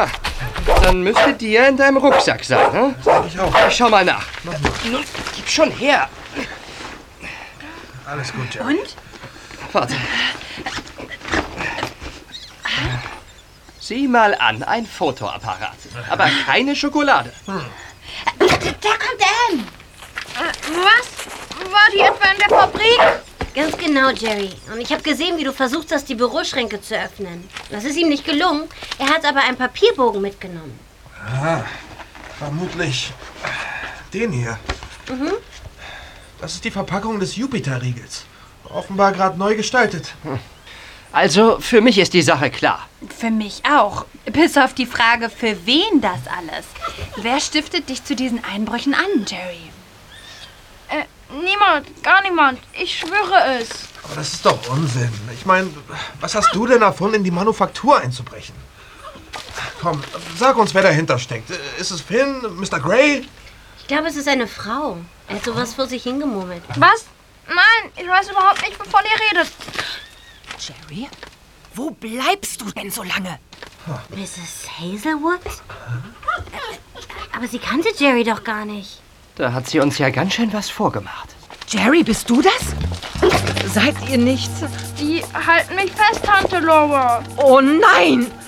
Dann müsste die ja in deinem Rucksack sein, ne? Das denke ich auch. Ich schau mal nach. Mach mal. Nun, gib schon her. Alles gut, Jerry. Und? Warte. Sieh mal an, ein Fotoapparat. Aber keine Schokolade. Da kommt Anne. Was? War die etwa in der Fabrik? Ganz genau, Jerry. Und ich habe gesehen, wie du versucht hast, die Büroschränke zu öffnen. Das ist ihm nicht gelungen. Er hat aber einen Papierbogen mitgenommen. Ah, vermutlich den hier. Das ist die Verpackung des Jupiter-Riegels. Offenbar gerade neu gestaltet. Also, für mich ist die Sache klar. Für mich auch. Bis auf die Frage, für wen das alles. Wer stiftet dich zu diesen Einbrüchen an, Jerry? Niemand, gar niemand. Ich schwöre es. Aber das ist doch Unsinn. Ich meine, was hast du denn davon, in die Manufaktur einzubrechen? Komm, sag uns, wer dahinter steckt. Ist es Finn, Mr. Grey? Ich glaube, es ist eine Frau. Er hat sowas vor sich hingemurmelt. Was? Nein, ich weiß überhaupt nicht, wovon ihr redet. Jerry, wo bleibst du denn so lange? Mrs. Hazelwood? Aber sie kannte Jerry doch gar nicht. Da hat sie uns ja ganz schön was vorgemacht. Jerry, bist du das? Seid ihr nicht? Die halten mich fest, Tante Laura. Oh nein!